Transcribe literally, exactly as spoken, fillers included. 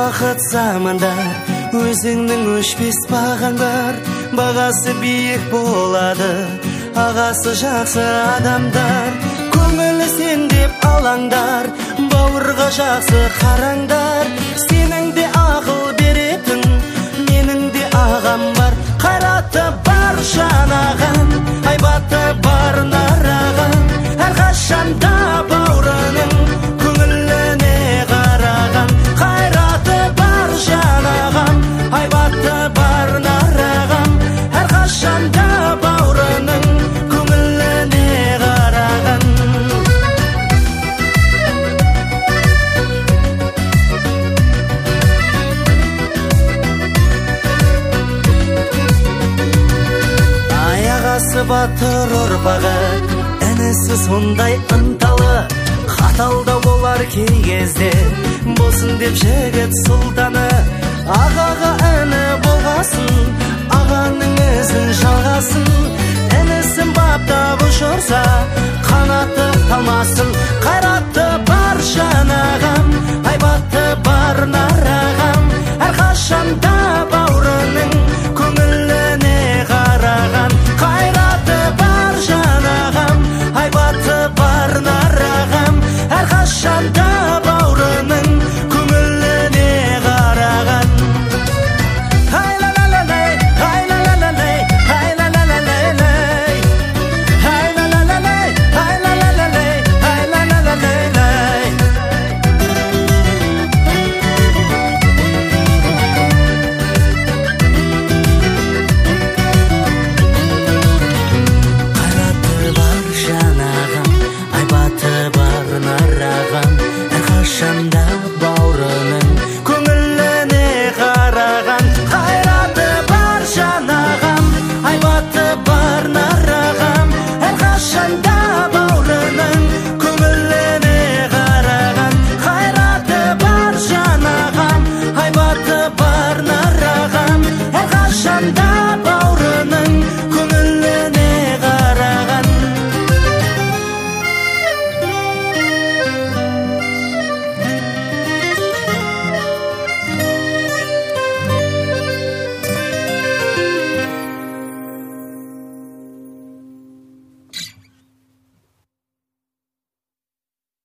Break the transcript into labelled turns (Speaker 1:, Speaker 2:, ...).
Speaker 1: уақыт заманда өзіңнің өшпес бағаң бар. Бағасы биік болады, ағасы жақсы адамдар. Көңілі сен деп алаңдар, бауырға жақсы қараңдар. Сенің де ақыл беретін, менің де ағам бар. Қайраты бар жанағам, айбаты бар нарағам. Әрқашанда бауырының көңіліне қарағам. Қайраты бар жанағам, айбаты бар нарағам. Әрқашанда бауырының көңіліне қарағам. Аяғасы батыр ұрпағы, інісі сондай ынталы. Қаталда болар кей кезде, болсын деп жігіт сұлтаны. Ағаға іні болғасын, ағаның ізін жалғасын. Інісін баптап ұшырса, қанаты талмасын.